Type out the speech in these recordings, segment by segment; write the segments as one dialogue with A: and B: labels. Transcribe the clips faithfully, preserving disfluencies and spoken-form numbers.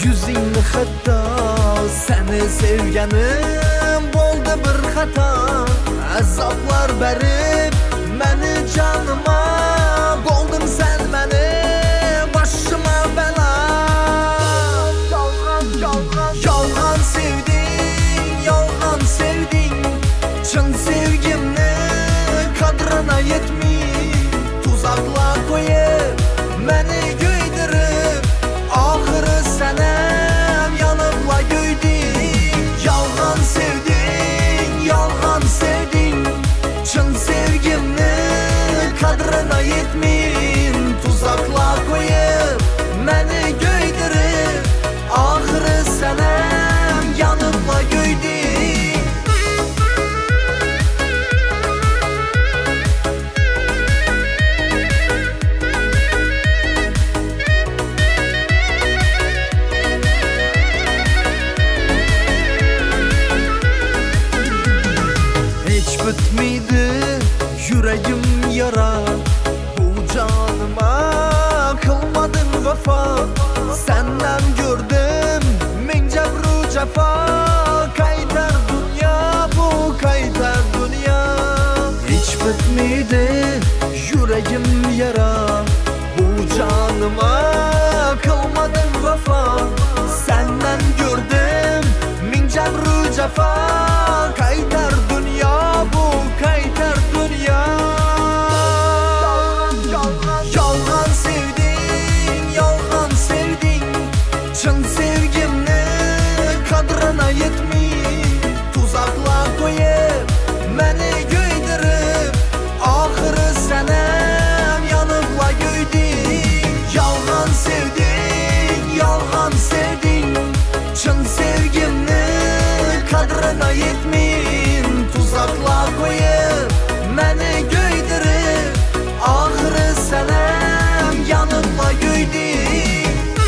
A: yuzingni xato, seni sevganim bo'ldi bir xato. Azoblar berib meni canıma, bo'lding sen meni başıma bela. Yolg'on sevding, yolg'on sevding, chin sevgimni qadrina yetmay tuzaklar qo'yib meni kuydirib, oxiri sanam yonibla kuydik. Yolg'on sevding, yolg'on sevding, chin sevgimni qadrina yetmay tuzaklar qo'yib meni kuydirib, oxiri sanam yonibla kuydik. Bitmeydi yüreğim yara, bu canıma kılmadın vefa. Senden gördüm min cebru cefa, kaytar dünya bu kaytar dünya. Hiç bitmeydi yüreğim yara, bu canıma kılmadın vefa. Senden gördüm min cebru cefa, kaytar dünya bu kaytar dünya. Yolg'on sevding, yolg'on sevding, chin sevgimni qadrina yetmay tuzaklar qo'yib meni kuydirib, oxiri sanam yonibla kuydik. Yolg'on sevding, yolg'on sevding, chin sevgimni qadrina yetmay tuzaklar qo'yib meni kuydirib, oxiri sanam yonibla kuydik.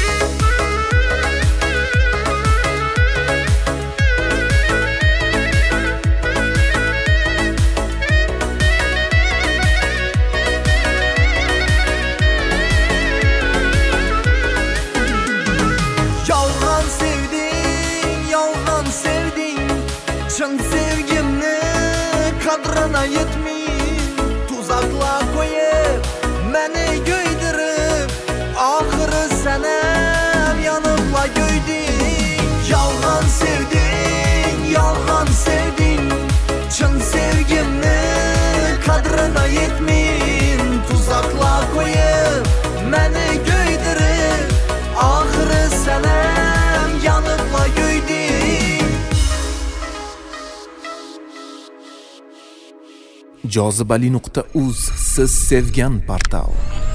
A: Yolg'on sevding, yolg'on sevding, chin sevgimni qadrina yetmay tuzaklar qo'yib meni kuydirib, oxiri sanam yonibla kuydik. Yolg'on sevding, yolg'on sevding, chin sevgimni qadrina yetmay tuzaklar qo'yib meni kuydirib, oxiri sanam yonibla kuydik.
B: jozibali nuqta uz siz sevgan portal.